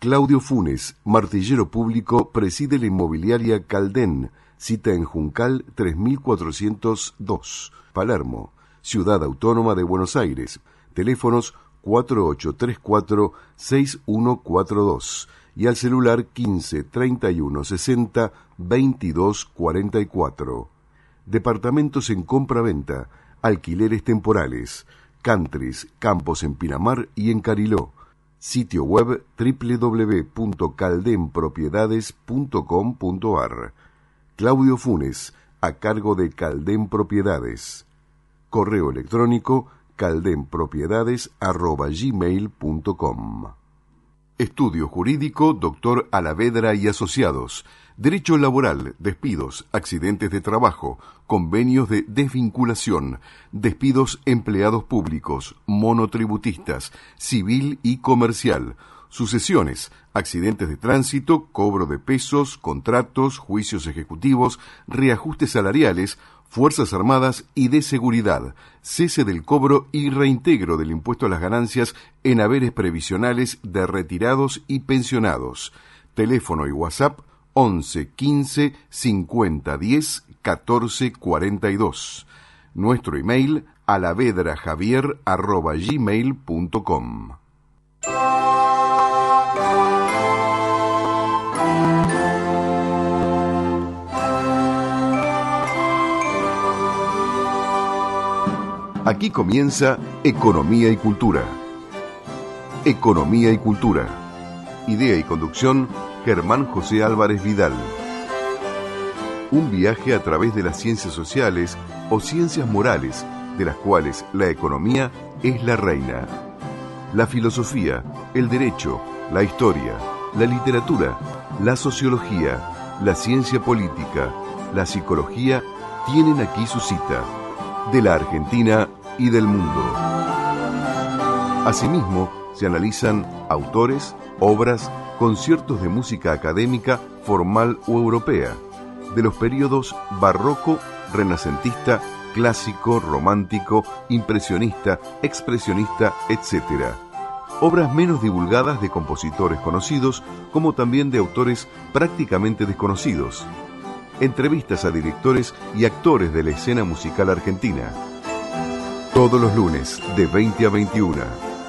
Claudio Funes, martillero público, preside la inmobiliaria Caldén, cita en Juncal 3402, Palermo, Ciudad Autónoma de Buenos Aires, teléfonos 4834-6142 y al celular 15 31 60 22 44. Departamentos en compra-venta, alquileres temporales, countries, campos en Pinamar y en Cariló. Sitio web www.caldenpropiedades.com.ar. Claudio Funes, a cargo de Caldén Propiedades. Correo electrónico caldenpropiedades@gmail.com. Estudio Jurídico Dr. Alavedra y Asociados. Derecho laboral, despidos, accidentes de trabajo, convenios de desvinculación, despidos empleados públicos, monotributistas, civil y comercial, sucesiones, accidentes de tránsito, cobro de pesos, contratos, juicios ejecutivos, reajustes salariales, Fuerzas Armadas y de Seguridad, cese del cobro y reintegro del impuesto a las ganancias en haberes previsionales de retirados y pensionados. Teléfono y WhatsApp 11 15 50 10 14 42. Nuestro email alavedrajavier@gmail.com. Aquí comienza Economía y Cultura. Economía y Cultura. Idea y conducción, Germán José Álvarez Vidal. Un viaje a través de las ciencias sociales o ciencias morales, de las cuales la economía es la reina. La filosofía, el derecho, la historia, la literatura, la sociología, la ciencia política, la psicología tienen aquí su cita, de la Argentina y del mundo. Asimismo, se analizan autores, obras, conciertos de música académica, formal o europea, de los períodos barroco, renacentista, clásico, romántico, impresionista, expresionista, etc. Obras menos divulgadas de compositores conocidos, como también de autores prácticamente desconocidos. Entrevistas a directores y actores de la escena musical argentina. Todos los lunes, de 20 a 21.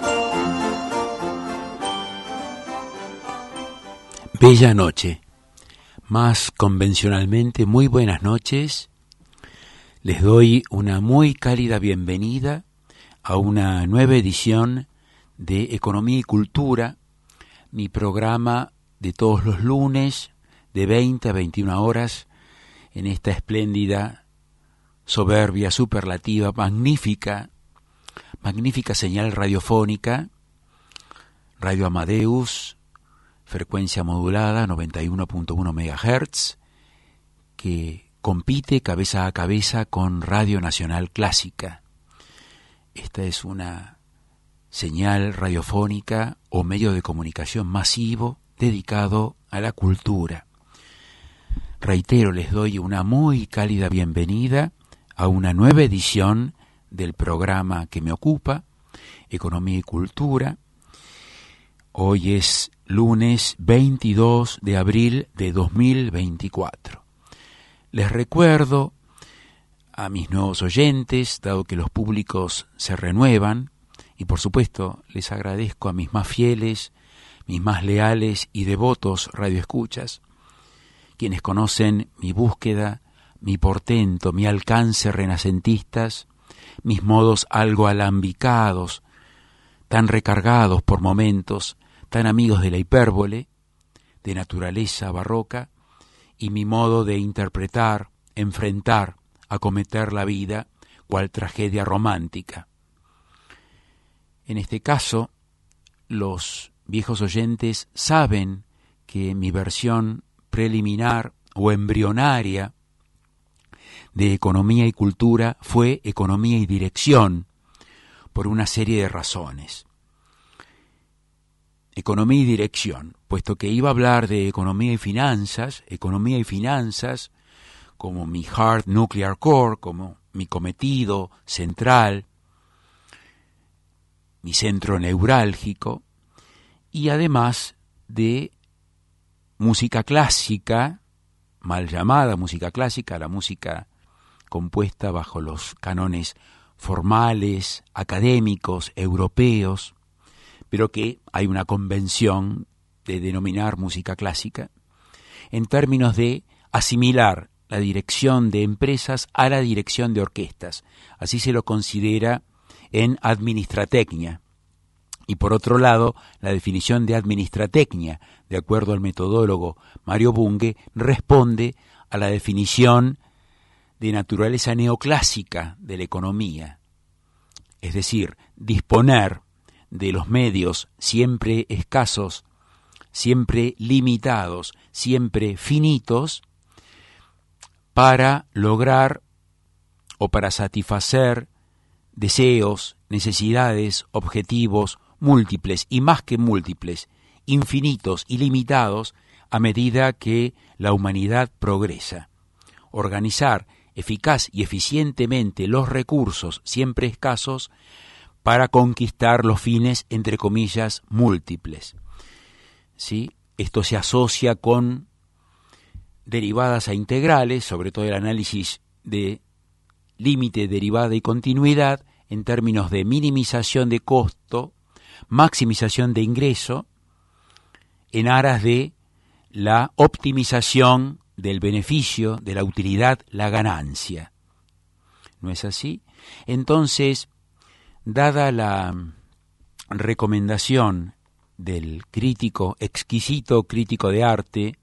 Bella noche. Más convencionalmente, muy buenas noches. Les doy una muy cálida bienvenida a una nueva edición de Economía y Cultura, mi programa de todos los lunes, de 20 a 21 horas, en esta espléndida, soberbia, superlativa, magnífica señal radiofónica, Radio Amadeus, frecuencia modulada, 91.1 MHz, que compite cabeza a cabeza con Radio Nacional Clásica. Esta es una señal radiofónica o medio de comunicación masivo dedicado a la cultura. Reitero, les doy una muy cálida bienvenida a una nueva edición del programa que me ocupa, Economía y Cultura. Hoy es lunes 22 de abril de 2024. Les recuerdo a mis nuevos oyentes, dado que los públicos se renuevan, y por supuesto les agradezco a mis más fieles, mis más leales y devotos radioescuchas, quienes conocen mi búsqueda, mi portento, mi alcance renacentistas, mis modos algo alambicados, tan recargados por momentos, tan amigos de la hipérbole, de naturaleza barroca, y mi modo de interpretar, enfrentar, acometer la vida, cual tragedia romántica. En este caso, los viejos oyentes saben que mi versión preliminar o embrionaria de Economía y Cultura fue Economía y Dirección, por una serie de razones. Economía y Dirección, puesto que iba a hablar de economía y finanzas como mi hard nuclear core, como mi cometido central, mi centro neurálgico, y además de música clásica, mal llamada música clásica, la música compuesta bajo los cánones formales, académicos, europeos, pero que hay una convención de denominar música clásica, en términos de asimilar la dirección de empresas a la dirección de orquestas. Así se lo considera en administratecnia. Y por otro lado, la definición de administratecnia, de acuerdo al metodólogo Mario Bunge, responde a la definición de naturaleza neoclásica de la economía. Es decir, disponer de los medios siempre escasos, siempre limitados, siempre finitos, para lograr o para satisfacer deseos, necesidades, objetivos múltiples y más que múltiples, infinitos y limitados a medida que la humanidad progresa. Organizar eficaz y eficientemente los recursos siempre escasos para conquistar los fines, entre comillas, múltiples. ¿Sí? Esto se asocia con derivadas a integrales, sobre todo el análisis de límite, derivada y continuidad, en términos de minimización de costo, maximización de ingreso, en aras de la optimización del beneficio, de la utilidad, la ganancia. ¿No es así? Entonces, dada la recomendación del crítico, exquisito crítico de arte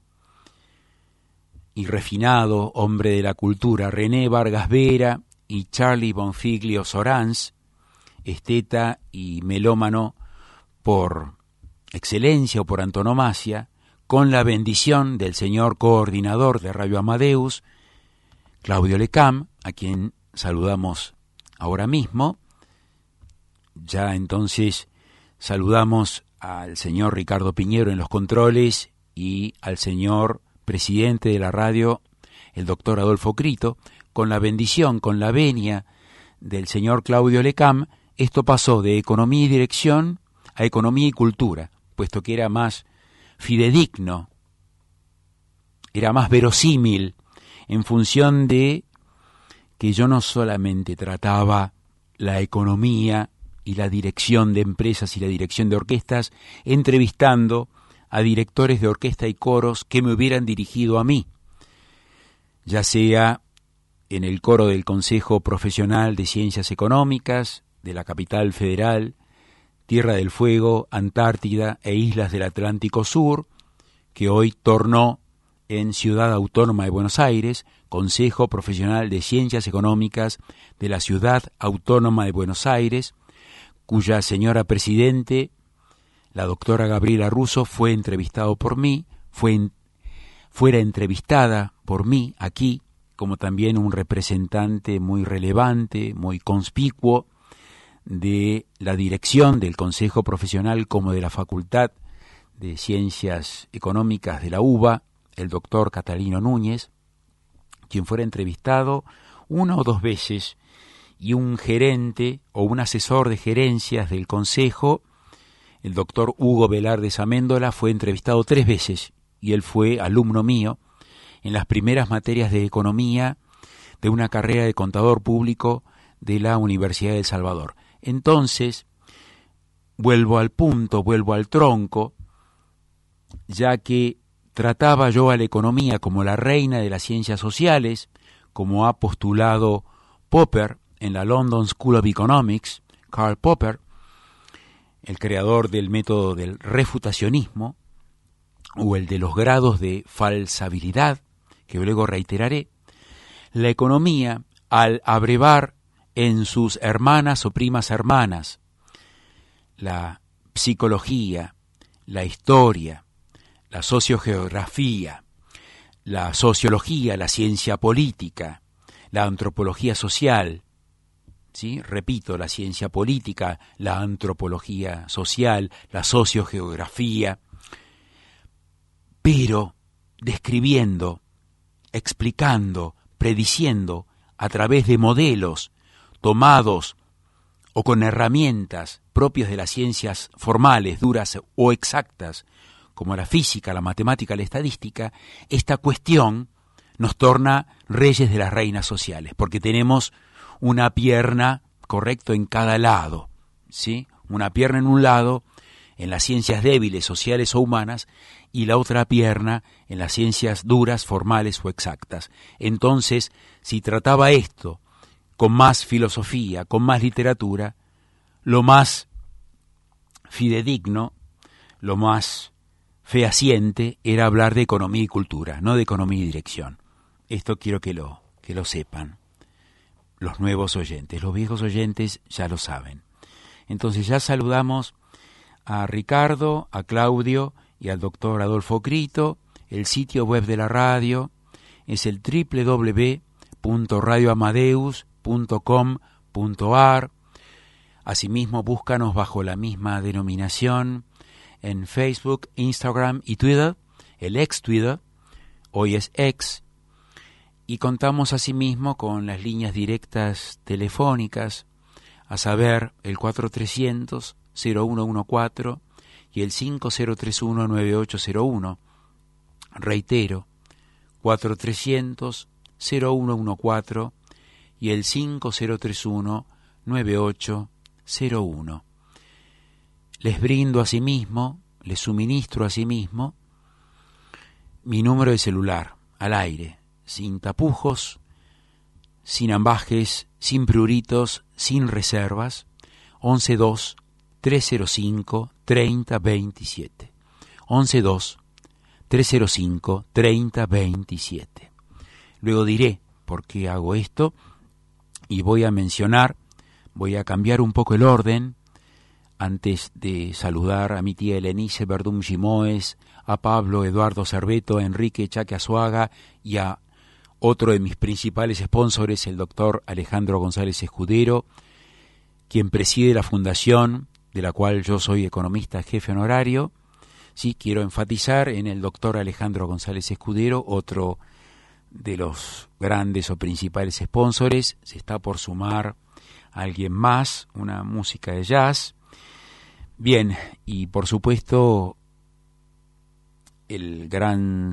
y refinado hombre de la cultura, René Vargas Vera y Charlie Bonfiglio Sorans, esteta y melómano por excelencia o por antonomasia, con la bendición del señor coordinador de Radio Amadeus, Claudio Lecam, a quien saludamos ahora mismo. Ya entonces saludamos al señor Ricardo Piñero en los controles y al señor presidente de la radio, el doctor Adolfo Crito. Con la bendición, con la venia del señor Claudio Lecam, esto pasó de economía y dirección a economía y cultura, puesto que era más fidedigno, era más verosímil, en función de que yo no solamente trataba la economía y la dirección de empresas y la dirección de orquestas, entrevistando a directores de orquesta y coros que me hubieran dirigido a mí, ya sea en el coro del Consejo Profesional de Ciencias Económicas de la capital federal, Tierra del Fuego, Antártida e Islas del Atlántico Sur, que hoy tornó en Ciudad Autónoma de Buenos Aires, Consejo Profesional de Ciencias Económicas de la Ciudad Autónoma de Buenos Aires, cuya señora presidente, la doctora Gabriela Russo, fue entrevistado por mí, fuera entrevistada por mí aquí, como también un representante muy relevante, muy conspicuo de la dirección del Consejo Profesional como de la Facultad de Ciencias Económicas de la UBA, el doctor Catalino Núñez, quien fuera entrevistado una o dos veces, y un gerente o un asesor de gerencias del Consejo, el doctor Hugo Velarde Améndola, fue entrevistado 3 veces, y él fue alumno mío en las primeras materias de economía de una carrera de contador público de la Universidad de El Salvador. Entonces, vuelvo al punto, vuelvo al tronco, ya que trataba yo a la economía como la reina de las ciencias sociales, como ha postulado Popper en la London School of Economics, Karl Popper, el creador del método del refutacionismo, o el de los grados de falsabilidad, que luego reiteraré. La economía, al abrevar en sus hermanas o primas hermanas la psicología, la historia, la sociogeografía, la sociología, la ciencia política, la antropología social, ¿sí? Repito, la ciencia política, la antropología social, la sociogeografía, pero describiendo, explicando, prediciendo a través de modelos tomados o con herramientas propias de las ciencias formales, duras o exactas, como la física, la matemática, la estadística, esta cuestión nos torna reyes de las reinas sociales, porque tenemos una pierna, correcto, en cada lado, ¿sí? Una pierna en un lado, en las ciencias débiles, sociales o humanas, y la otra pierna en las ciencias duras, formales o exactas. Entonces, si trataba esto con más filosofía, con más literatura, lo más fidedigno, lo más fehaciente era hablar de economía y cultura, no de economía y dirección. Esto quiero que lo sepan los nuevos oyentes. Los viejos oyentes ya lo saben. Entonces ya saludamos a Ricardo, a Claudio y al doctor Adolfo Crito. El sitio web de la radio es el www.radioamadeus.com.ar. Asimismo, búscanos bajo la misma denominación en Facebook, Instagram y Twitter, el ex Twitter, hoy es ex, y contamos asimismo con las líneas directas telefónicas, a saber, el 4300-0114 y el 5031-9801. Reitero, 4300-0114 y el 5031-9801. Les brindo asimismo, les suministro asimismo mi número de celular, al aire, sin tapujos, sin ambajes, sin pruritos, sin reservas, 112-305-3027. 112-305-3027. Luego diré por qué hago esto y voy a cambiar un poco el orden antes de saludar a mi tía Helenice Verdún Gimoes, a Pablo Eduardo Cerveto, a Enrique Chaque Azuaga y a otro de mis principales sponsores, el doctor Alejandro González Escudero, quien preside la fundación de la cual yo soy economista jefe honorario. Sí, quiero enfatizar en el doctor Alejandro González Escudero, otro de los grandes o principales sponsores. Se está por sumar alguien más, una música de jazz. Bien, y por supuesto mi gran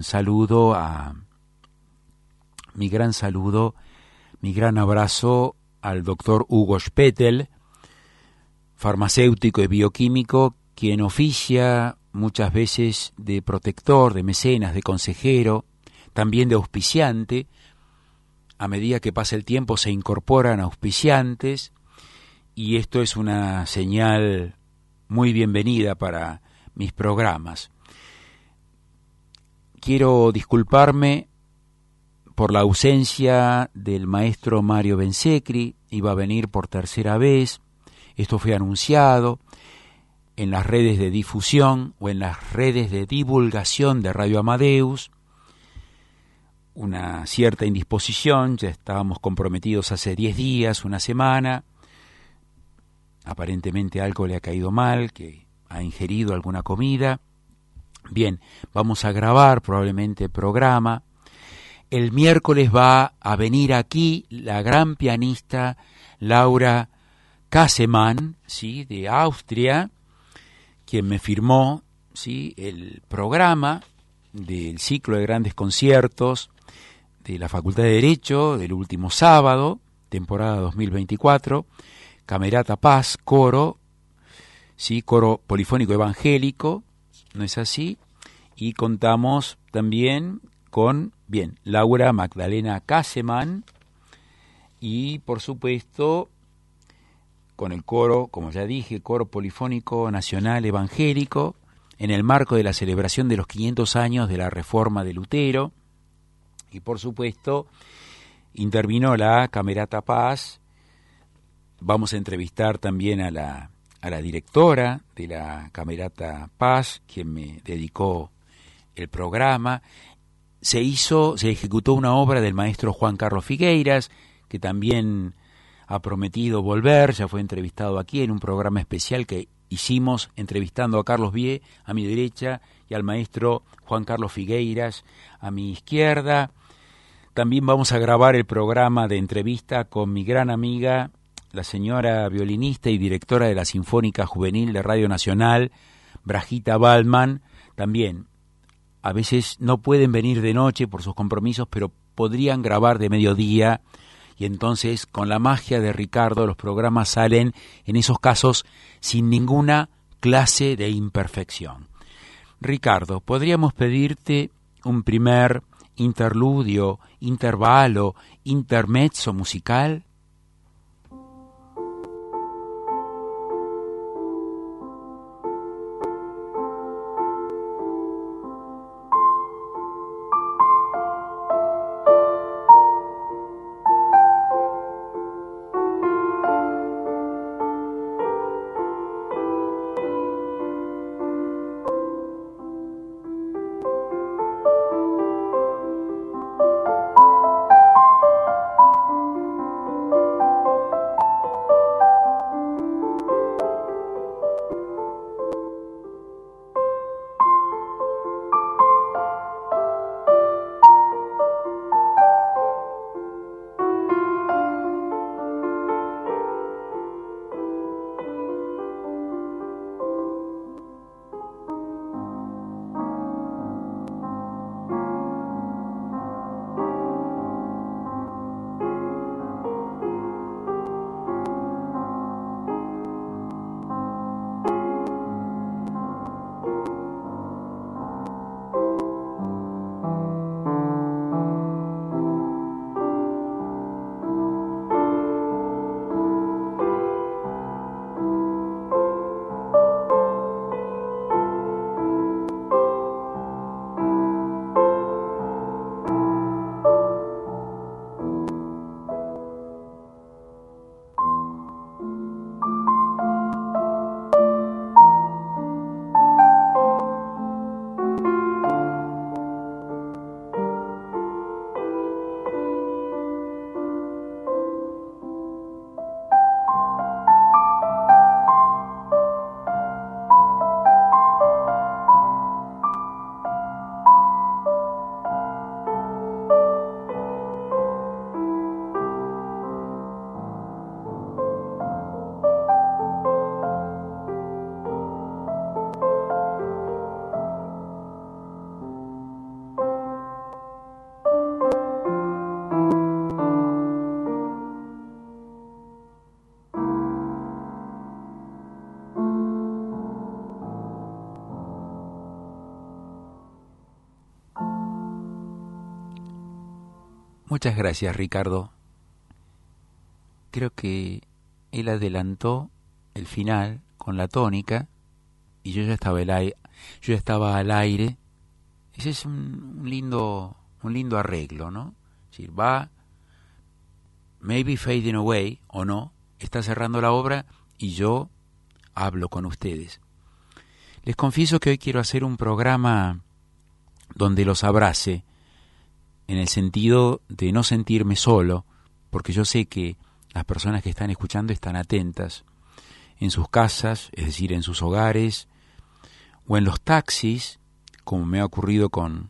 abrazo al doctor Hugo Spettel, farmacéutico y bioquímico, quien oficia muchas veces de protector, de mecenas, de consejero, también de auspiciante. A medida que pasa el tiempo se incorporan auspiciantes y esto es una señal muy bienvenida para mis programas. Quiero disculparme por la ausencia del maestro Mario Bensecri. Iba a venir por tercera vez. Esto fue anunciado en las redes de difusión o en las redes de divulgación de Radio Amadeus. Una cierta indisposición, ya estábamos comprometidos hace 10 días, una semana. Aparentemente algo le ha caído mal, que ha ingerido alguna comida. Bien, vamos a grabar probablemente el programa. El miércoles va a venir aquí la gran pianista Laura Kassemann, ¿sí?, de Austria, quien me firmó, ¿sí?, el programa del ciclo de grandes conciertos de la Facultad de Derecho del último sábado, temporada 2024, Camerata Paz, coro, ¿sí?, coro polifónico evangélico, ¿no es así? Y contamos también con, Laura Magdalena Kassemann y, por supuesto, con el coro, como ya dije, coro polifónico nacional evangélico, en el marco de la celebración de los 500 años de la Reforma de Lutero. Y, por supuesto, intervino la Camerata Paz. Vamos a entrevistar también a la directora de la Camerata Paz, quien me dedicó el programa. Se ejecutó una obra del maestro Juan Carlos Figueiras, que también ha prometido volver, ya fue entrevistado aquí en un programa especial que hicimos entrevistando a Carlos Vie a mi derecha y al maestro Juan Carlos Figueiras a mi izquierda. También vamos a grabar el programa de entrevista con mi gran amiga, la señora violinista y directora de la Sinfónica Juvenil de Radio Nacional, Brajita Baldman, también a veces no pueden venir de noche por sus compromisos, pero podrían grabar de mediodía, y entonces con la magia de Ricardo los programas salen en esos casos sin ninguna clase de imperfección. Ricardo, ¿podríamos pedirte un primer interludio, intervalo, intermezzo musical? Muchas gracias, Ricardo. Creo que él adelantó el final con la tónica y yo ya estaba al aire. Ese es un lindo arreglo, ¿no? Es decir, va maybe fading away o no, está cerrando la obra y yo hablo con ustedes. Les confieso que hoy quiero hacer un programa donde los abrace, en el sentido de no sentirme solo, porque yo sé que las personas que están escuchando están atentas en sus casas, es decir, en sus hogares, o en los taxis, como me ha ocurrido con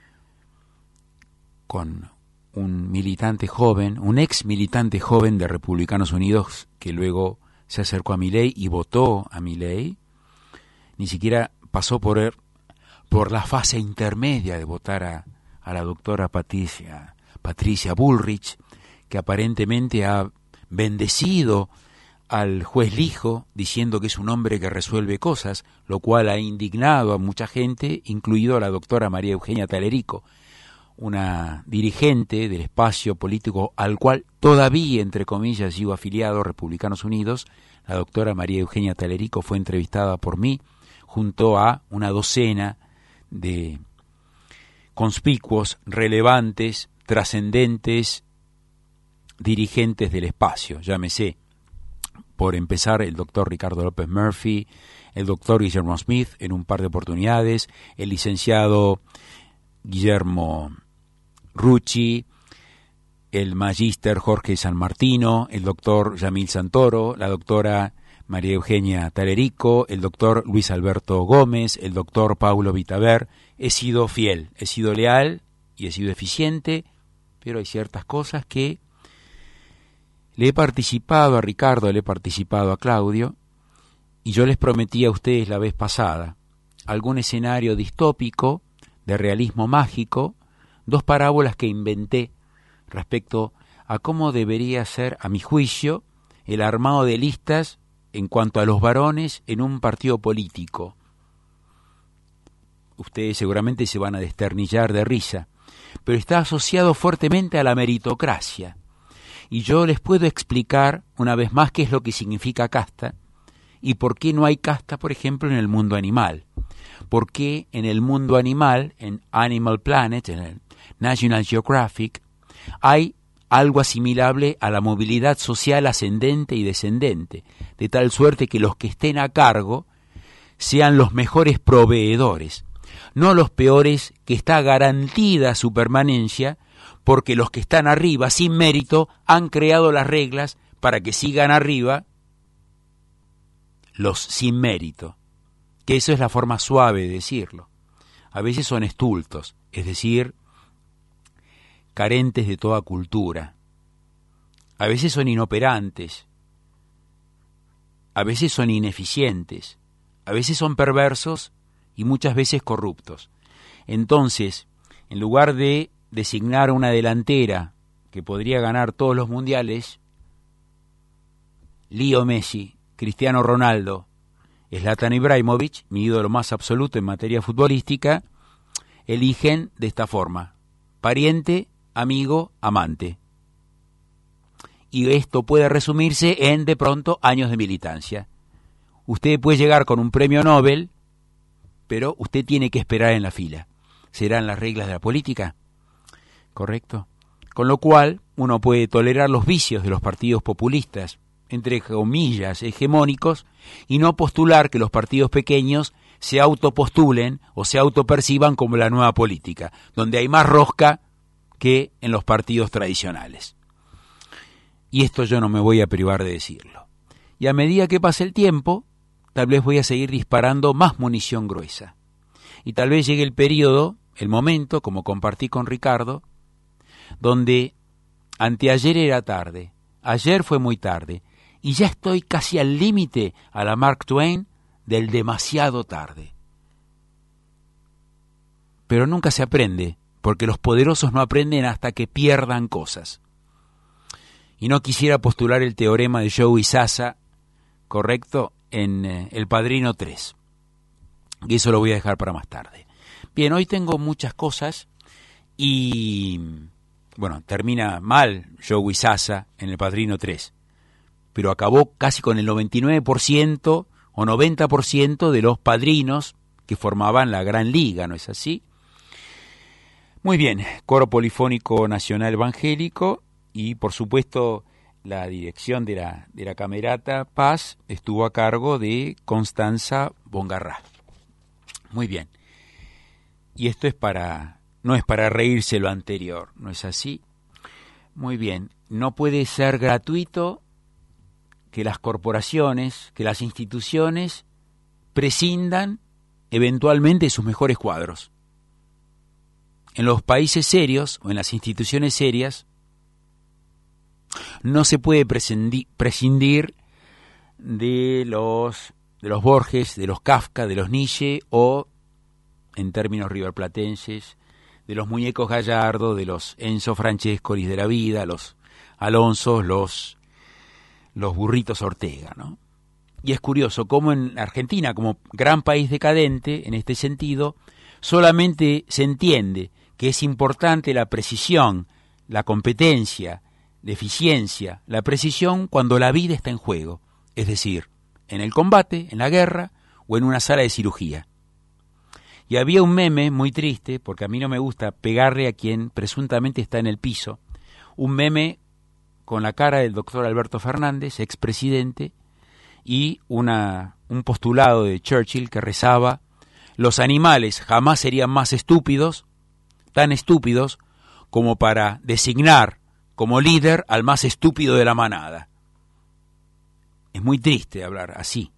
un militante joven, un ex militante joven de Republicanos Unidos, que luego se acercó a Milei y votó a Milei. Ni siquiera pasó por la fase intermedia de votar a la doctora Patricia Bullrich, que aparentemente ha bendecido al juez Lijo, diciendo que es un hombre que resuelve cosas, lo cual ha indignado a mucha gente, incluido a la doctora María Eugenia Talerico, una dirigente del espacio político al cual todavía, entre comillas, sigo afiliado, Republicanos Unidos. La doctora María Eugenia Talerico fue entrevistada por mí junto a una docena de conspicuos, relevantes, trascendentes dirigentes del espacio. Llámese, por empezar, el doctor Ricardo López Murphy, el doctor Guillermo Smith en un par de oportunidades, el licenciado Guillermo Rucci, el magíster Jorge San Martino, el doctor Yamil Santoro, la doctora María Eugenia Talerico, el doctor Luis Alberto Gómez, el doctor Paulo Vitaver. He sido fiel, he sido leal y he sido eficiente, pero hay ciertas cosas que le he participado a Ricardo, le he participado a Claudio, y yo les prometí a ustedes la vez pasada algún escenario distópico, de realismo mágico, 2 parábolas que inventé respecto a cómo debería ser, a mi juicio, el armado de listas en cuanto a los varones en un partido político. Ustedes seguramente se van a desternillar de risa, pero está asociado fuertemente a la meritocracia. Y yo les puedo explicar una vez más qué es lo que significa casta y por qué no hay casta, por ejemplo, en el mundo animal. ¿Por qué en el mundo animal, en Animal Planet, en el National Geographic, hay algo asimilable a la movilidad social ascendente y descendente, de tal suerte que los que estén a cargo sean los mejores proveedores, no los peores, que está garantida su permanencia, porque los que están arriba, sin mérito, han creado las reglas para que sigan arriba los sin mérito, que eso es la forma suave de decirlo. A veces son estultos, es decir, carentes de toda cultura. A veces son inoperantes, a veces son ineficientes, a veces son perversos y muchas veces corruptos. Entonces, en lugar de designar una delantera que podría ganar todos los mundiales, Leo Messi, Cristiano Ronaldo, Zlatan Ibrahimovic, mi ídolo más absoluto en materia futbolística, eligen de esta forma: pariente, amigo, amante. Y esto puede resumirse en, de pronto, años de militancia. Usted puede llegar con un premio Nobel, pero usted tiene que esperar en la fila. ¿Serán las reglas de la política? ¿Correcto? Con lo cual, uno puede tolerar los vicios de los partidos populistas, entre comillas, hegemónicos, y no postular que los partidos pequeños se autopostulen o se autoperciban como la nueva política, donde hay más rosca que en los partidos tradicionales. Y esto yo no me voy a privar de decirlo. Y a medida que pase el tiempo, tal vez voy a seguir disparando más munición gruesa. Y tal vez llegue el periodo, el momento, como compartí con Ricardo, donde anteayer era tarde, ayer fue muy tarde, y ya estoy casi al límite, a la Mark Twain, del demasiado tarde. Pero nunca se aprende, porque los poderosos no aprenden hasta que pierdan cosas. Y no quisiera postular el teorema de Joey Sasa, correcto, en El Padrino 3. Y eso lo voy a dejar para más tarde. Bien, hoy tengo muchas cosas y, bueno, termina mal Joey Sasa en El Padrino 3, pero acabó casi con el 99% o 90% de los padrinos que formaban la Gran Liga, ¿no es así? Muy bien, Coro Polifónico Nacional Evangélico y, por supuesto, la dirección de la Camerata Paz estuvo a cargo de Constanza Bongarrá. Muy bien. Y esto no es para reírse lo anterior, ¿no es así? Muy bien. No puede ser gratuito que las corporaciones, que las instituciones prescindan eventualmente sus mejores cuadros. En los países serios o en las instituciones serias no se puede prescindir de los Borges, de los Kafka, de los Nietzsche o, en términos riverplatenses, de los muñecos Gallardo, de los Enzo Francescoli de la vida, los Alonsos, los burritos Ortega, ¿no? Y es curioso cómo en Argentina, como gran país decadente en este sentido, solamente se entiende que es importante la precisión, la competencia, la eficiencia, la precisión cuando la vida está en juego, es decir, en el combate, en la guerra o en una sala de cirugía. Y había un meme muy triste, porque a mí no me gusta pegarle a quien presuntamente está en el piso, un meme con la cara del doctor Alberto Fernández, expresidente, y un postulado de Churchill que rezaba: los animales jamás serían más estúpidos, tan estúpidos, como para designar como líder al más estúpido de la manada. Es muy triste hablar así.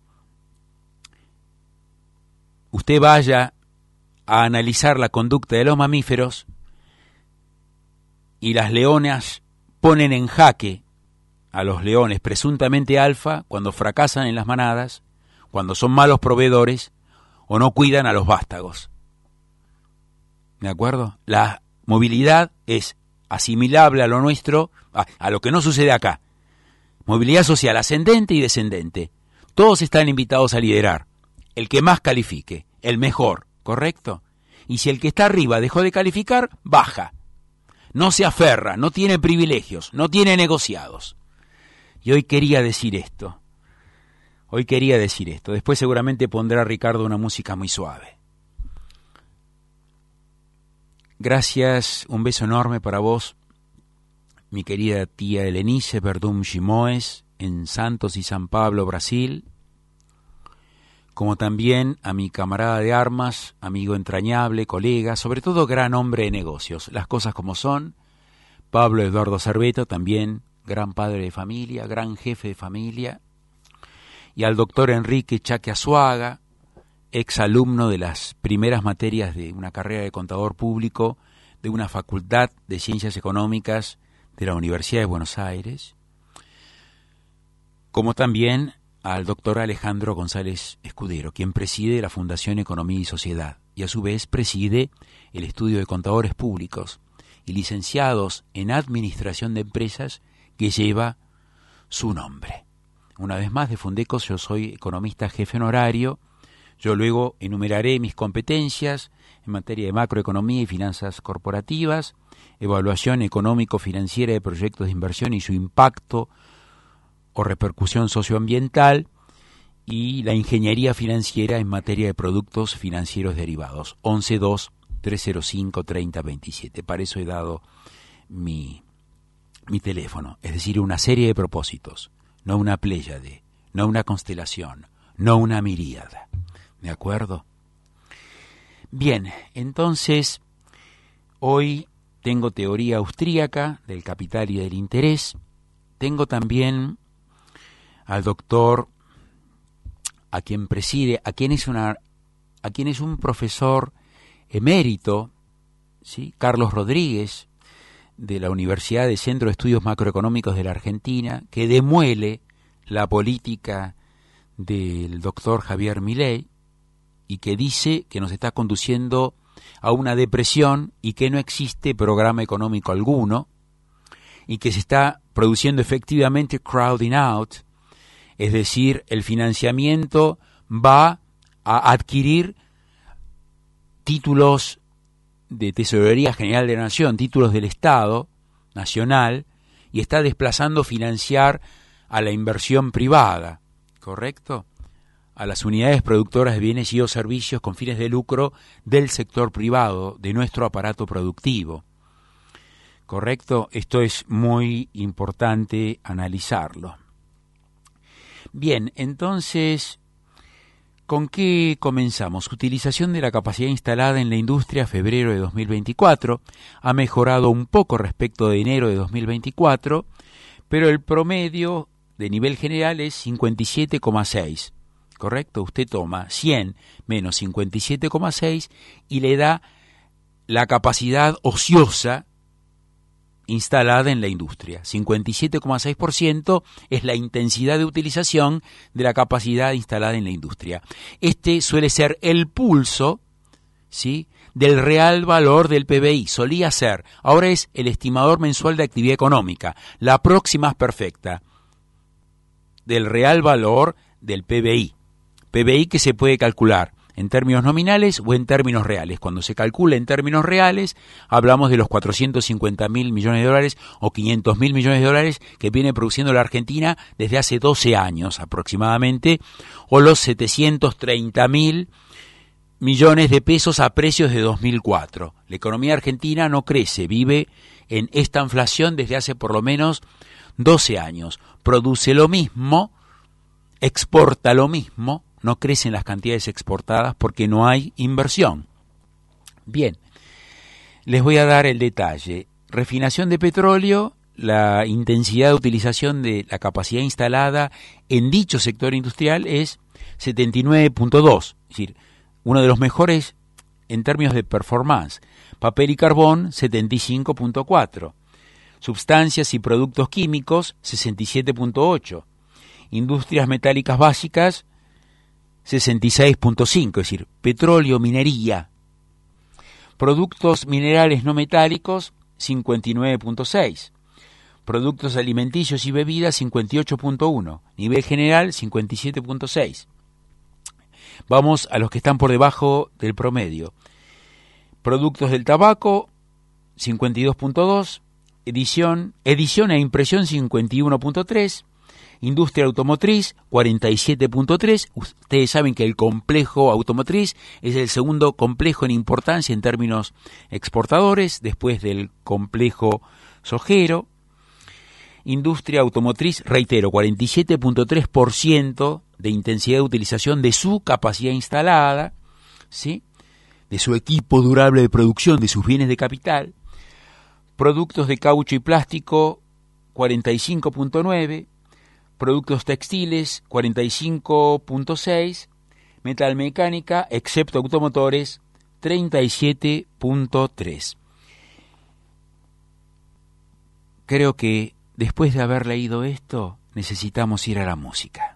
Usted vaya a analizar la conducta de los mamíferos y las leonas ponen en jaque a los leones presuntamente alfa cuando fracasan en las manadas, cuando son malos proveedores o no cuidan a los vástagos. ¿De acuerdo? La movilidad es asimilable a lo nuestro, a lo que no sucede acá. Movilidad social ascendente y descendente. Todos están invitados a liderar. El que más califique, el mejor, ¿correcto? Y si el que está arriba dejó de calificar, baja. No se aferra, no tiene privilegios, no tiene negociados. Y hoy quería decir esto. Después seguramente pondrá Ricardo una música muy suave. Gracias, un beso enorme para vos, mi querida tía Helenice Verdum Gimoes, en Santos y San Pablo, Brasil, como también a mi camarada de armas, amigo entrañable, colega, sobre todo gran hombre de negocios, las cosas como son, Pablo Eduardo Cerveto, también gran padre de familia, gran jefe de familia, y al doctor Enrique Chaque Azuaga, ex alumno de las primeras materias de una carrera de contador público de una facultad de Ciencias Económicas de la Universidad de Buenos Aires, como también al doctor Alejandro González Escudero, quien preside la Fundación Economía y Sociedad, y a su vez preside el Estudio de Contadores Públicos y licenciados en Administración de Empresas que lleva su nombre. Una vez más, de Fundecos, yo soy economista jefe honorario. Yo luego enumeraré mis competencias en materia de macroeconomía y finanzas corporativas, evaluación económico-financiera de proyectos de inversión y su impacto o repercusión socioambiental, y la ingeniería financiera en materia de productos financieros derivados. 11-2-305-3027. Para eso he dado mi teléfono, es decir, una serie de propósitos, no una pléyade, no una constelación, no una miríada. ¿De acuerdo? Bien, entonces, hoy tengo teoría austríaca del capital y del interés. Tengo también al doctor, a quien preside, a quien es un profesor emérito, ¿sí? Carlos Rodríguez, de la Universidad de Centro de Estudios Macroeconómicos de la Argentina, que demuele la política del doctor Javier Milei, y que dice que nos está conduciendo a una depresión y que no existe programa económico alguno y que se está produciendo efectivamente crowding out, es decir, el financiamiento va a adquirir títulos de Tesorería General de la Nación, títulos del Estado Nacional, y está desplazando financiar a la inversión privada, ¿correcto?, a las unidades productoras de bienes y o servicios con fines de lucro del sector privado, de nuestro aparato productivo. ¿Correcto? Esto es muy importante analizarlo. Bien, entonces, ¿con qué comenzamos? Utilización de la capacidad instalada en la industria febrero de 2024. Ha mejorado un poco respecto de enero de 2024, pero el promedio de nivel general es 57,6. ¿Correcto? Usted toma 100 menos 57,6 y le da la capacidad ociosa instalada en la industria. 57,6% es la intensidad de utilización de la capacidad instalada en la industria. Este suele ser el pulso, ¿sí?, del real valor del PBI. Solía ser. Ahora es el estimador mensual de actividad económica. La próxima es perfecta. Del real valor del PBI. PBI que se puede calcular en términos nominales o en términos reales. Cuando se calcula en términos reales, hablamos de los 450.000 millones de dólares o 500.000 millones de dólares que viene produciendo la Argentina desde hace 12 años aproximadamente, o los 730.000 millones de pesos a precios de 2004. La economía argentina no crece, vive en esta inflación desde hace por lo menos 12 años. Produce lo mismo, exporta lo mismo, no crecen las cantidades exportadas porque no hay inversión. Bien, les voy a dar el detalle. Refinación de petróleo, la intensidad de utilización de la capacidad instalada en dicho sector industrial es 79.2, es decir, uno de los mejores en términos de performance. Papel y carbón, 75.4. Sustancias y productos químicos, 67.8. Industrias metálicas básicas, 66.5, es decir, petróleo, minería. Productos minerales no metálicos, 59.6. Productos alimenticios y bebidas, 58.1. Nivel general, 57.6. Vamos a los que están por debajo del promedio. Productos del tabaco, 52.2. Edición e impresión, 51.3. Industria automotriz, 47.3. Ustedes saben que el complejo automotriz es el segundo complejo en importancia en términos exportadores, después del complejo sojero. Industria automotriz, reitero, 47.3% de intensidad de utilización de su capacidad instalada, ¿sí?, de su equipo durable de producción, de sus bienes de capital. Productos de caucho y plástico, 45.9%. Productos textiles, 45.6%, metalmecánica, excepto automotores, 37.3%. Creo que después de haber leído esto, necesitamos ir a la música.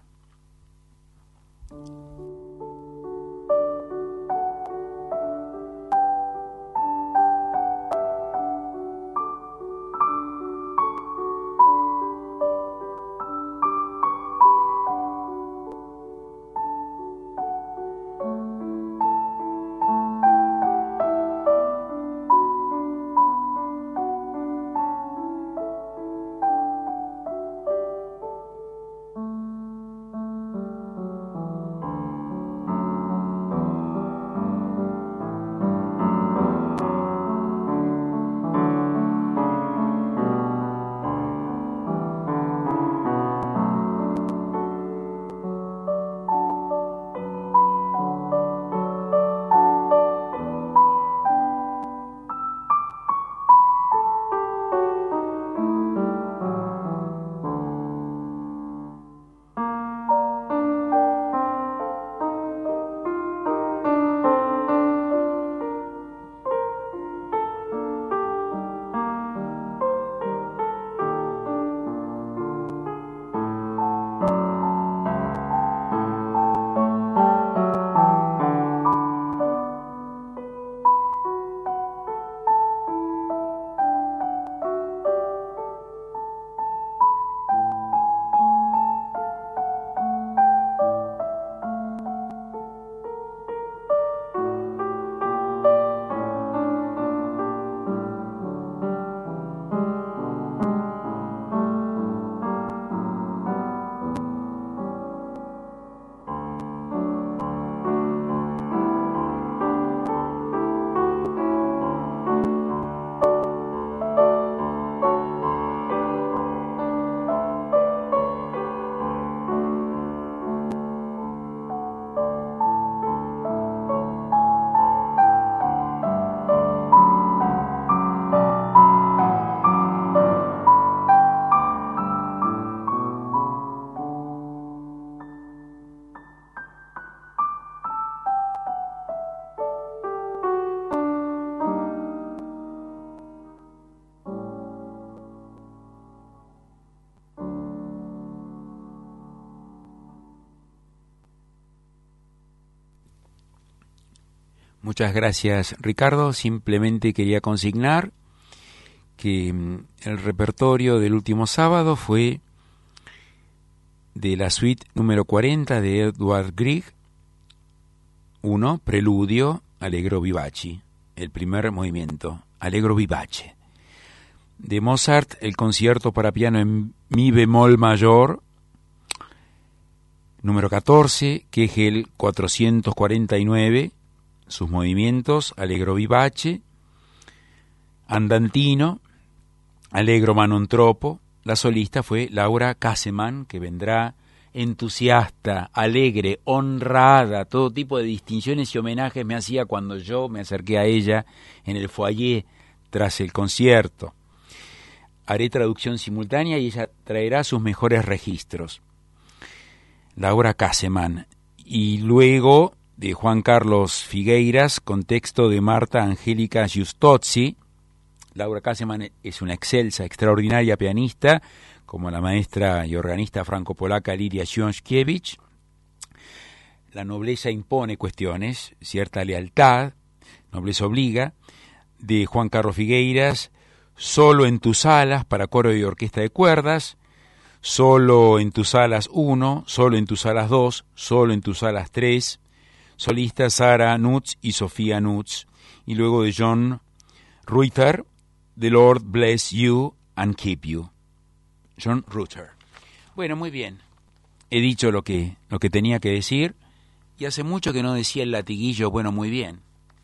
Muchas gracias, Ricardo. Simplemente quería consignar que el repertorio del último sábado fue de la suite número 40 de Edvard Grieg, 1, Preludio, Allegro vivace, el primer movimiento, Allegro vivace. De Mozart, el concierto para piano en mi bemol mayor, número 14, Kegel 449, sus movimientos, Allegro vivace, Andantino, Allegro manon troppo. La solista fue Laura Kasseman, que vendrá entusiasta, alegre, honrada, todo tipo de distinciones y homenajes me hacía cuando yo me acerqué a ella en el foyer tras el concierto. Haré traducción simultánea y ella traerá sus mejores registros. Laura Kasseman. Y luego de Juan Carlos Figueiras, con texto de Marta Angélica Giustozzi. Laura Kasseman es una excelsa, extraordinaria pianista, como la maestra y organista franco-polaca Lidia Sionkiewicz. La nobleza impone cuestiones, cierta lealtad, nobleza obliga, de Juan Carlos Figueiras, Solo en tus alas para coro y orquesta de cuerdas, Solo en tus alas 1, Solo en tus alas 2, Solo en tus alas 3, solistas Sara Nutz y Sofía Nutz, y luego de John Rutter, The Lord Bless You and Keep You. John Rutter. Bueno, muy bien. He dicho lo que tenía que decir, y hace mucho que no decía el latiguillo, bueno, muy bien.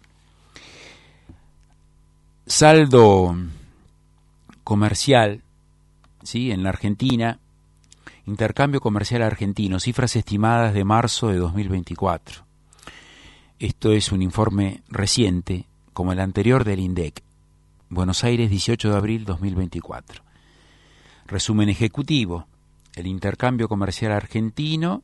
Saldo comercial, ¿sí?, en la Argentina, intercambio comercial argentino, cifras estimadas de marzo de 2024. Esto es un informe reciente, como el anterior del INDEC. Buenos Aires, 18 de abril 2024. Resumen ejecutivo. El intercambio comercial argentino,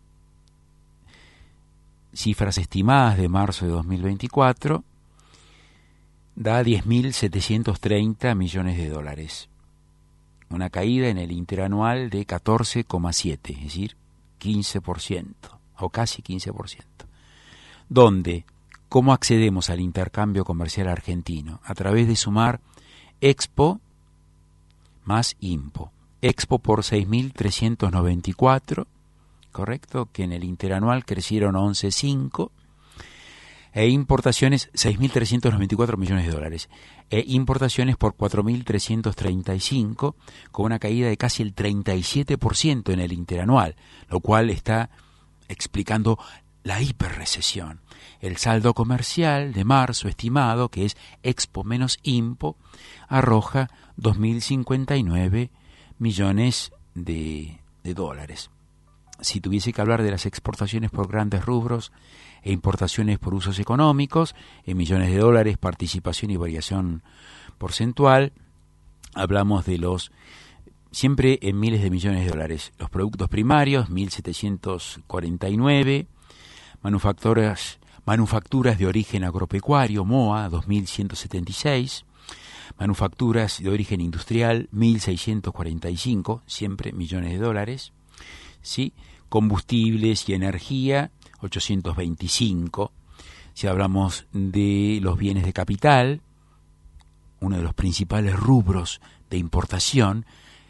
cifras estimadas de marzo de 2024, da 10.730 millones de dólares. Una caída en el interanual de 14,7, es decir, 15%, o casi 15%. ¿Dónde? ¿Cómo accedemos al intercambio comercial argentino? A través de sumar Expo más Impo. Expo por 6.394, ¿correcto? Que en el interanual crecieron 11,5, e importaciones 6.394 millones de dólares, e importaciones por 4.335, con una caída de casi el 37% en el interanual, lo cual está explicando la hiperrecesión. El saldo comercial de marzo estimado, que es Expo menos Impo, arroja 2.059 millones de dólares. Si tuviese que hablar de las exportaciones por grandes rubros e importaciones por usos económicos, en millones de dólares, participación y variación porcentual, hablamos de los, siempre en miles de millones de dólares. Los productos primarios, 1.749, manufacturas de origen agropecuario, MOA, 2.176, manufacturas de origen industrial, 1.645, siempre millones de dólares, ¿sí? Combustibles y energía, 825. Si hablamos de los bienes de capital, uno de los principales rubros de importación,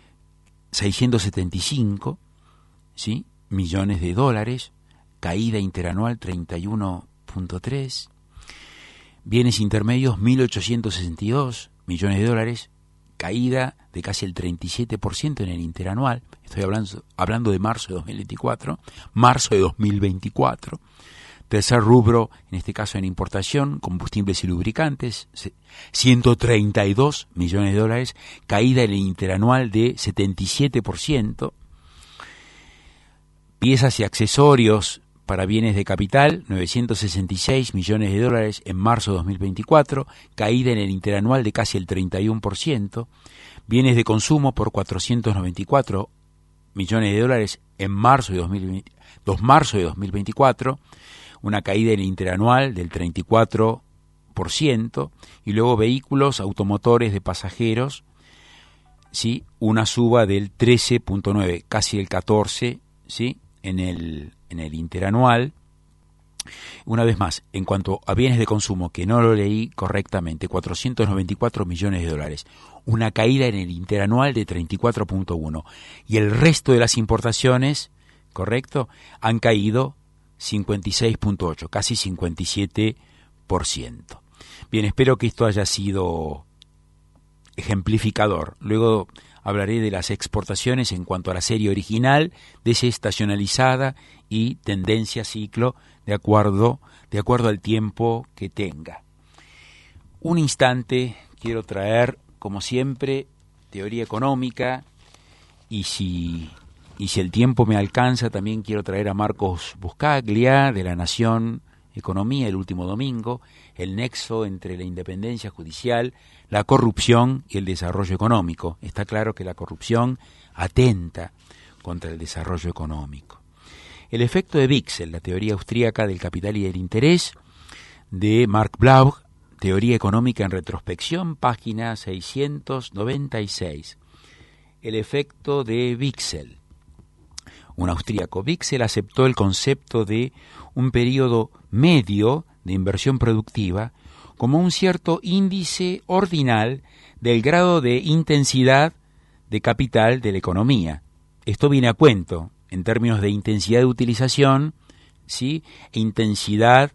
675, ¿sí?, millones de dólares, caída interanual 31,3. Bienes intermedios, 1.862 millones de dólares, caída de casi el 37% en el interanual. Estoy hablando de marzo de 2024. Marzo de 2024. Tercer rubro, en este caso en importación, combustibles y lubricantes, 132 millones de dólares, caída en el interanual de 77%. Piezas y accesorios para bienes de capital, 966 millones de dólares en marzo de 2024, caída en el interanual de casi el 31%. Bienes de consumo por 494 millones de dólares en marzo de 2024, una caída en el interanual del 34%, y luego vehículos, automotores de pasajeros, ¿sí?, una suba del 13,9, casi el 14, ¿sí?, en el interanual. Una vez más, en cuanto a bienes de consumo, que no lo leí correctamente, 494 millones de dólares, una caída en el interanual de 34,1, y el resto de las importaciones, correcto, han caído 56,8, casi 57%. Bien, espero que esto haya sido ejemplificador. Luego hablaré de las exportaciones en cuanto a la serie original, desestacionalizada y tendencia ciclo de acuerdo al tiempo que tenga. Un instante, quiero traer, como siempre, teoría económica, y si el tiempo me alcanza, también quiero traer a Marcos Buscaglia, de La Nación Economía, el último domingo, el nexo entre la independencia judicial, la corrupción y el desarrollo económico. Está claro que la corrupción atenta contra el desarrollo económico. El efecto de Wicksell, la teoría austríaca del capital y del interés, de Mark Blaug, teoría económica en retrospección, página 696. El efecto de Wicksell. Un austríaco. Wicksell aceptó el concepto de un periodo medio de inversión productiva como un cierto índice ordinal del grado de intensidad de capital de la economía. Esto viene a cuento en términos de intensidad de utilización, ¿sí? E intensidad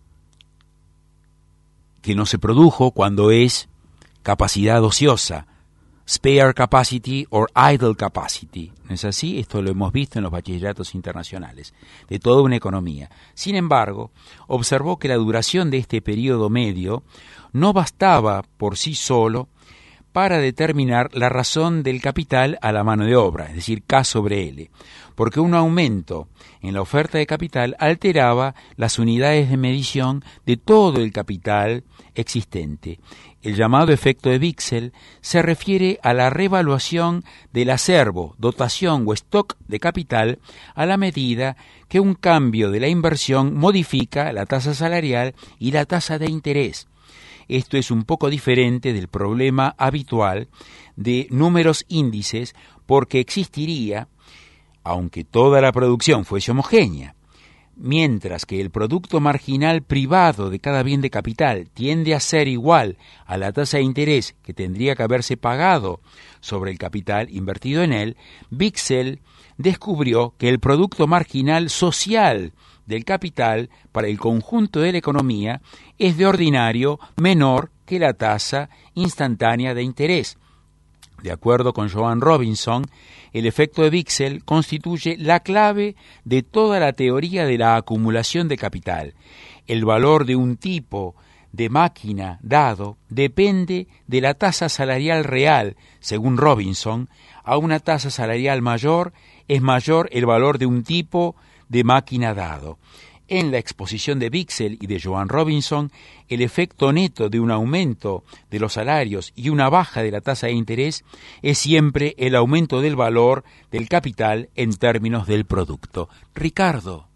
que no se produjo cuando es capacidad ociosa, spare capacity or idle capacity. ¿No es así? Esto lo hemos visto en los bachilleratos internacionales de toda una economía. Sin embargo, observó que la duración de este periodo medio no bastaba por sí solo para determinar la razón del capital a la mano de obra, es decir, K sobre L, porque un aumento en la oferta de capital alteraba las unidades de medición de todo el capital existente. El llamado efecto de Wicksell se refiere a la revaluación del acervo, dotación o stock de capital a la medida que un cambio de la inversión modifica la tasa salarial y la tasa de interés. Esto es un poco diferente del problema habitual de números índices porque existiría, aunque toda la producción fuese homogénea, mientras que el producto marginal privado de cada bien de capital tiende a ser igual a la tasa de interés que tendría que haberse pagado sobre el capital invertido en él, Wicksell descubrió que el producto marginal social del capital para el conjunto de la economía es de ordinario menor que la tasa instantánea de interés. De acuerdo con Joan Robinson, el efecto de Wicksell constituye la clave de toda la teoría de la acumulación de capital. El valor de un tipo de máquina dado depende de la tasa salarial real, según Robinson. A una tasa salarial mayor es mayor el valor de un tipo de máquina dado. En la exposición de Wicksell y de Joan Robinson, el efecto neto de un aumento de los salarios y una baja de la tasa de interés es siempre el aumento del valor del capital en términos del producto. Ricardo.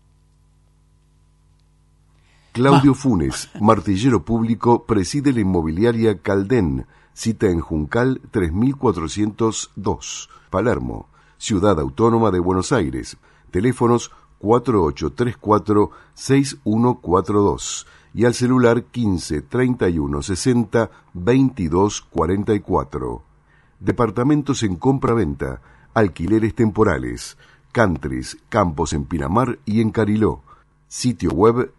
Claudio Funes, martillero público, preside la inmobiliaria Caldén, cita en Juncal 3402, Palermo, Ciudad Autónoma de Buenos Aires. Teléfonos 4834-6142 y al celular 15 31 60 22 44. Departamentos en compra-venta, alquileres temporales, countries, campos en Pinamar y en Cariló. Sitio web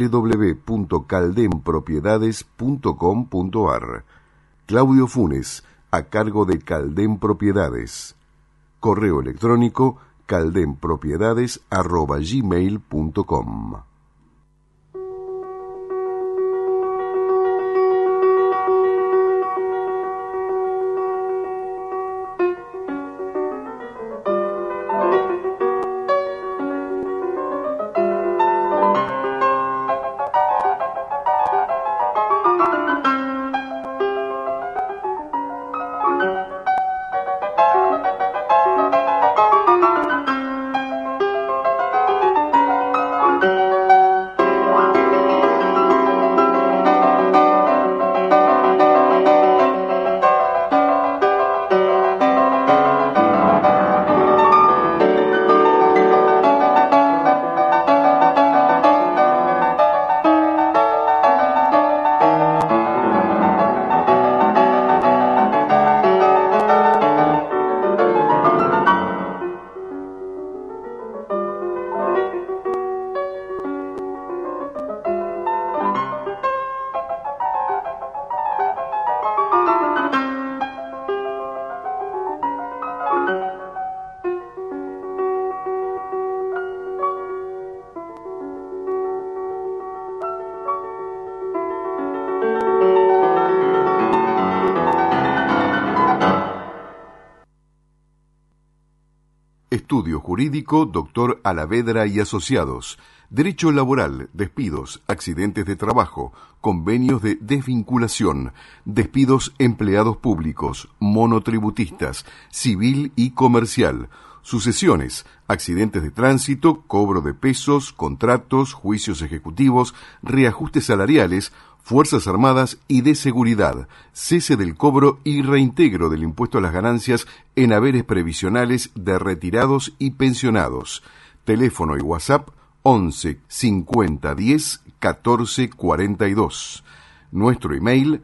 www.caldenpropiedades.com.ar. Claudio Funes, a cargo de Caldén Propiedades. Correo electrónico caldenpropiedades@gmail.com. Estudio Jurídico, Dr. Alavedra y Asociados. Derecho Laboral, Despidos, Accidentes de Trabajo, Convenios de Desvinculación, Despidos Empleados Públicos, Monotributistas, Civil y Comercial, Sucesiones, Accidentes de Tránsito, Cobro de Pesos, Contratos, Juicios Ejecutivos, Reajustes Salariales, Fuerzas Armadas y de Seguridad, cese del cobro y reintegro del impuesto a las ganancias en haberes previsionales de retirados y pensionados. Teléfono y WhatsApp 11 50 10 14 42. Nuestro email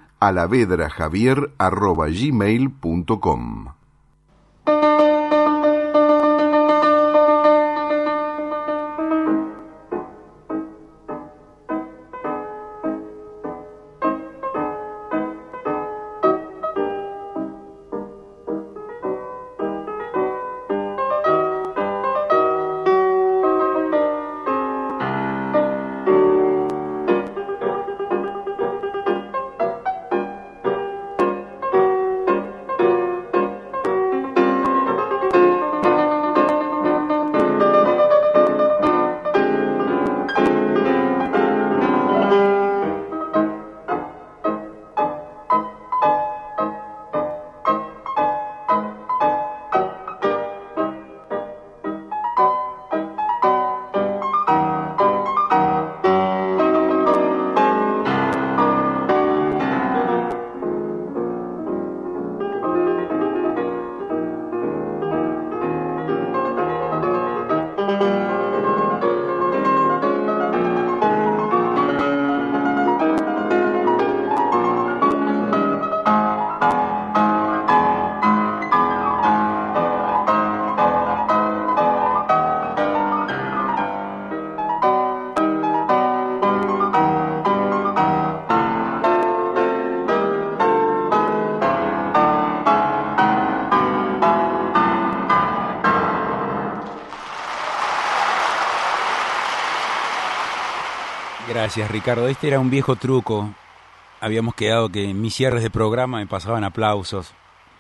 alavedrajavier@gmail.com. Gracias, Ricardo. Este era un viejo truco. Habíamos quedado que en mis cierres de programa me pasaban aplausos.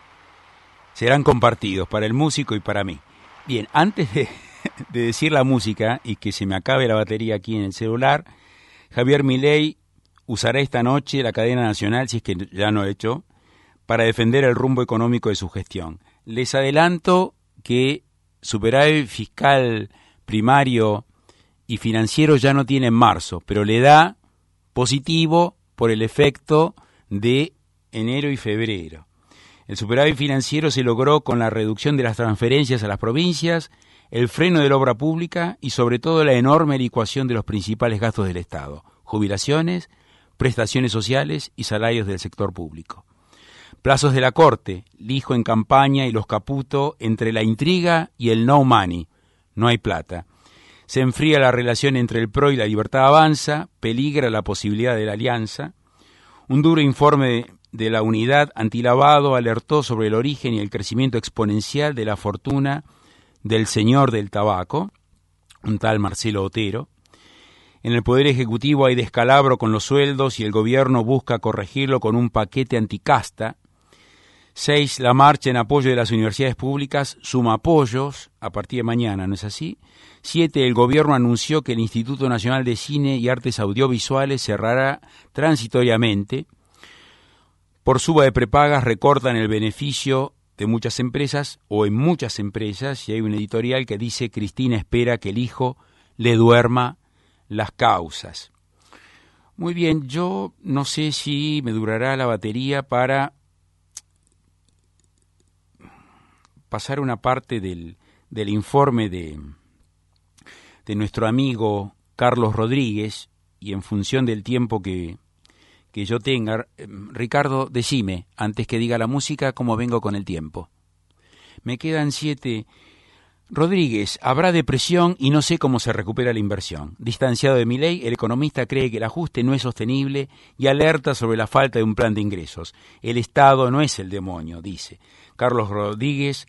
Serán compartidos para el músico y para mí. Bien, antes de decir la música y que se me acabe la batería aquí en el celular, Javier Milei usará esta noche la cadena nacional, si es que ya no he hecho, para defender el rumbo económico de su gestión. Les adelanto que superávit fiscal primario y financiero ya no tiene en marzo, pero le da positivo por el efecto de enero y febrero. El superávit financiero se logró con la reducción de las transferencias a las provincias, el freno de la obra pública y sobre todo la enorme licuación de los principales gastos del Estado, jubilaciones, prestaciones sociales y salarios del sector público. Plazos de la Corte, Lijo en campaña y los Caputo entre la intriga y el no money, no hay plata. Se enfría la relación entre el PRO y la Libertad Avanza, peligra la posibilidad de la alianza. Un duro informe de la Unidad Antilavado alertó sobre el origen y el crecimiento exponencial de la fortuna del señor del tabaco, un tal Marcelo Otero. En el Poder Ejecutivo hay descalabro con los sueldos y el gobierno busca corregirlo con un paquete anticasta. 6. La marcha en apoyo de las universidades públicas suma apoyos a partir de mañana, ¿no es así? 7. El gobierno anunció que el Instituto Nacional de Cine y Artes Audiovisuales cerrará transitoriamente. Por suba de prepagas recortan el beneficio de muchas empresas o en muchas empresas, y hay un editorial que dice: Cristina espera que el hijo le duerma las causas. Muy bien, yo no sé si me durará la batería para pasar una parte del informe de nuestro amigo Carlos Rodríguez, y en función del tiempo que yo tenga, Ricardo, decime, antes que diga la música, cómo vengo con el tiempo. Me quedan 7. Rodríguez, habrá depresión y no sé cómo se recupera la inversión. Distanciado de Milei, el economista cree que el ajuste no es sostenible y alerta sobre la falta de un plan de ingresos. El Estado no es el demonio, dice. Carlos Rodríguez,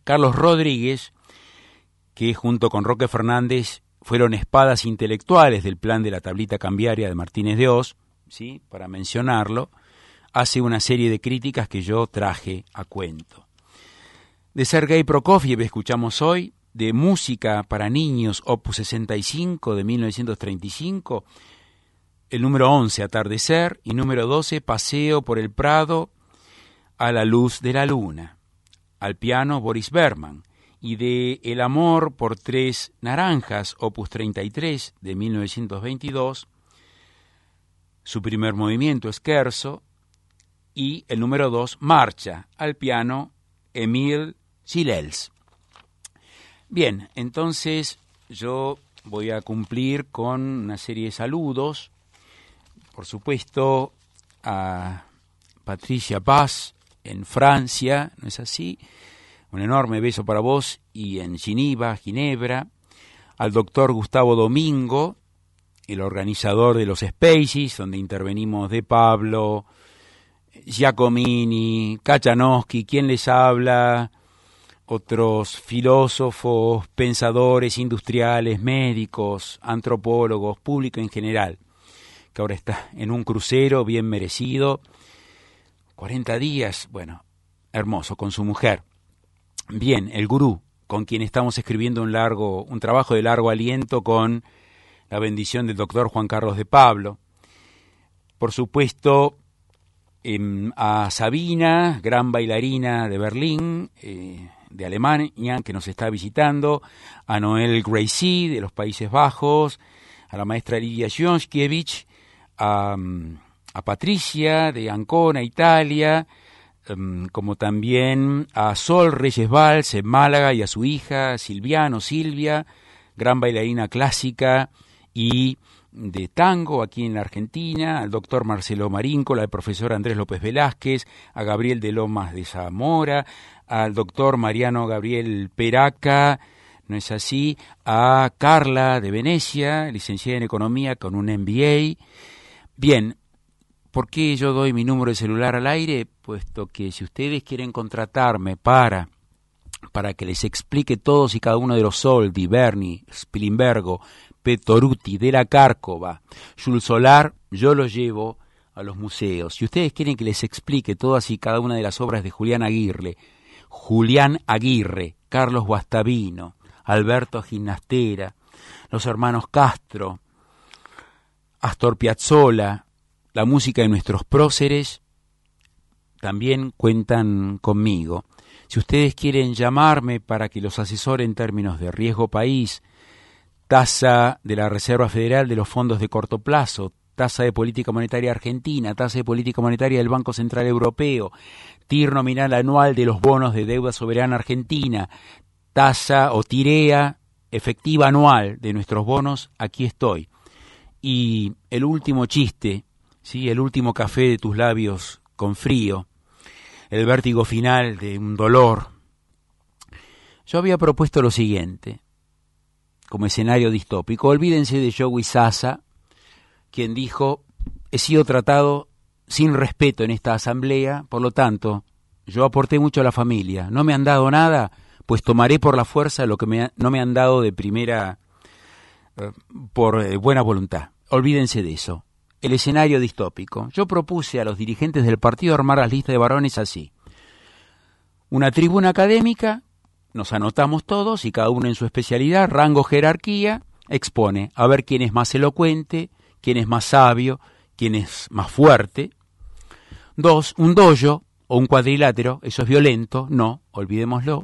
que junto con Roque Fernández fueron espadas intelectuales del plan de la tablita cambiaria de Martínez de Oz, ¿sí?, para mencionarlo, hace una serie de críticas que yo traje a cuento. De Sergei Prokofiev escuchamos hoy, de Música para Niños, Opus 65 de 1935, el número 11, Atardecer, y número 12, Paseo por el Prado a la luz de la luna. Al piano, Boris Berman. Y de El amor por 3 naranjas, Opus 33 de 1922, su primer movimiento, Scherzo, y el número 2, Marcha, al piano, Émile Gilels. Bien, entonces yo voy a cumplir con una serie de saludos. Por supuesto, a Patricia Paz en Francia, ¿no es así? Un enorme beso para vos, y en Ginebra, al doctor Gustavo Domingo, el organizador de los Spaces, donde intervenimos De Pablo, Giacomini, Kachanowski, quien les habla, otros filósofos, pensadores industriales, médicos, antropólogos, público en general, que ahora está en un crucero bien merecido, 40 días, bueno, hermoso, con su mujer. Bien, el gurú, con quien estamos escribiendo un trabajo de largo aliento con la bendición del doctor Juan Carlos de Pablo. Por supuesto, a Sabina, gran bailarina de Berlín, de Alemania, que nos está visitando, a Noel Gracie, de los Países Bajos, a la maestra Lidia Jonskiewicz, a Patricia, de Ancona, Italia, como también a Sol Reyes Valls en Málaga, y a su hija Silvia, gran bailarina clásica y de tango aquí en la Argentina, al doctor Marcelo Maríncola, al profesor Andrés López Velázquez, a Gabriel de Lomas de Zamora, al doctor Mariano Gabriel Peraca, ¿no es así?, a Carla de Venecia, licenciada en Economía con un MBA. Bien, ¿por qué yo doy mi número de celular al aire? Puesto que si ustedes quieren contratarme para que les explique todos y cada uno de los Soldi, Berni, Spilimbergo, Petoruti, de la Cárcova, Jules Solar, yo los llevo a los museos. Si ustedes quieren que les explique todas y cada una de las obras de Julián Aguirre, Carlos Guastavino, Alberto Ginastera, los hermanos Castro, Astor Piazzolla, la música de nuestros próceres, también cuentan conmigo. Si ustedes quieren llamarme para que los asesore en términos de riesgo país, tasa de la Reserva Federal de los fondos de corto plazo, tasa de política monetaria argentina, tasa de política monetaria del Banco Central Europeo, TIR nominal anual de los bonos de deuda soberana argentina, tasa o tirea efectiva anual de nuestros bonos, aquí estoy. Y el último chiste, ¿sí?, el último café de tus labios con frío, el vértigo final de un dolor. Yo había propuesto lo siguiente, como escenario distópico. Olvídense de Joey Sasa, quien dijo: he sido tratado sin respeto en esta asamblea, por lo tanto, yo aporté mucho a la familia. No me han dado nada, pues tomaré por la fuerza lo que no me han dado de primera, por buena voluntad. Olvídense de eso. El escenario distópico. Yo propuse a los dirigentes del partido armar las listas de varones así: una tribuna académica, nos anotamos todos y cada uno en su especialidad, rango, jerarquía, expone a ver quién es más elocuente, quién es más sabio, quién es más fuerte. 2, un dojo o un cuadrilátero, eso es violento, no, olvidémoslo.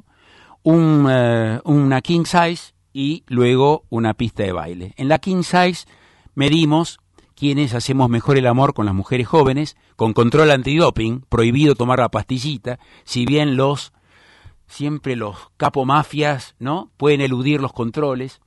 Una king size y luego una pista de baile. En la king size medimos quienes hacemos mejor el amor con las mujeres jóvenes, con control antidoping, prohibido tomar la pastillita, si bien siempre los capomafias, ¿no?, pueden eludir los controles,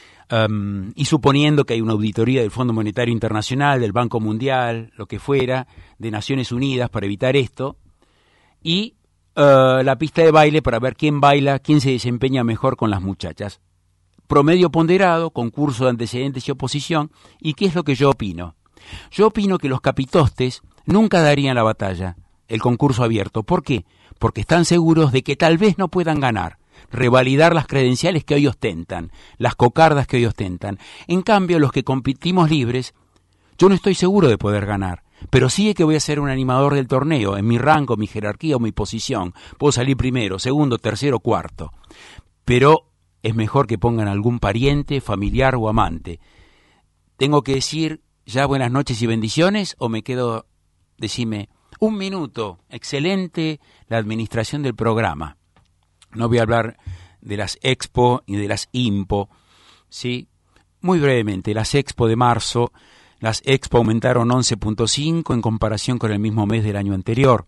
y suponiendo que hay una auditoría del Fondo Monetario Internacional, del Banco Mundial, lo que fuera, de Naciones Unidas para evitar esto, y la pista de baile para ver quién baila, quién se desempeña mejor con las muchachas. Promedio ponderado, concurso de antecedentes y oposición. ¿Y qué es lo que yo opino? Yo opino que los capitostes nunca darían la batalla, el concurso abierto. ¿Por qué? Porque están seguros de que tal vez no puedan ganar, revalidar las credenciales que hoy ostentan, las cocardas que hoy ostentan. En cambio, los que competimos libres, yo no estoy seguro de poder ganar, pero sí que voy a ser un animador del torneo, en mi rango, mi jerarquía o mi posición. Puedo salir primero, segundo, tercero, cuarto. Pero es mejor que pongan algún pariente, familiar o amante. ¿Tengo que decir ya buenas noches y bendiciones o me quedo? Decime, un minuto, excelente la administración del programa. No voy a hablar de las Expo ni de las Impo, ¿sí? Muy brevemente, las Expo de marzo, las Expo aumentaron 11.5 en comparación con el mismo mes del año anterior.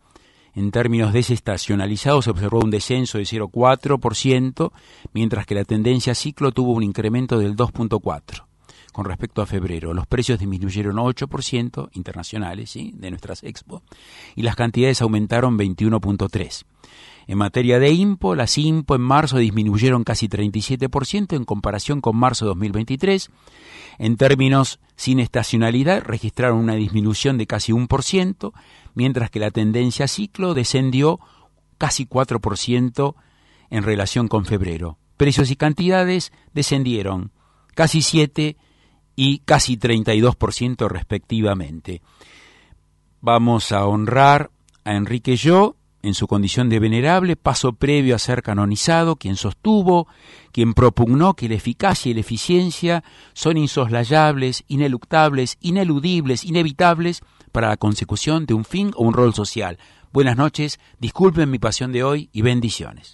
En términos desestacionalizados se observó un descenso de 0,4%, mientras que la tendencia ciclo tuvo un incremento del 2,4%. Con respecto a febrero, los precios disminuyeron 8% internacionales, ¿sí?, de nuestras expo, y las cantidades aumentaron 21,3%. En materia de IMPO, las IMPO en marzo disminuyeron casi 37% en comparación con marzo de 2023. En términos sin estacionalidad, registraron una disminución de casi 1%, mientras que la tendencia ciclo descendió casi 4% en relación con febrero. Precios y cantidades descendieron casi 7% y casi 32% respectivamente. Vamos a honrar a Enrique Yo en su condición de venerable, paso previo a ser canonizado, quien propugnó que la eficacia y la eficiencia son insoslayables, ineluctables, ineludibles, inevitables para la consecución de un fin o un rol social. Buenas noches, disculpen mi pasión de hoy y bendiciones.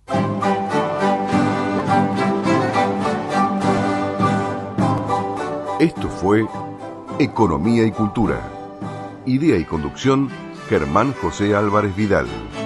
Esto fue Economía y Cultura. Idea y conducción, Germán José Álvarez Vidal.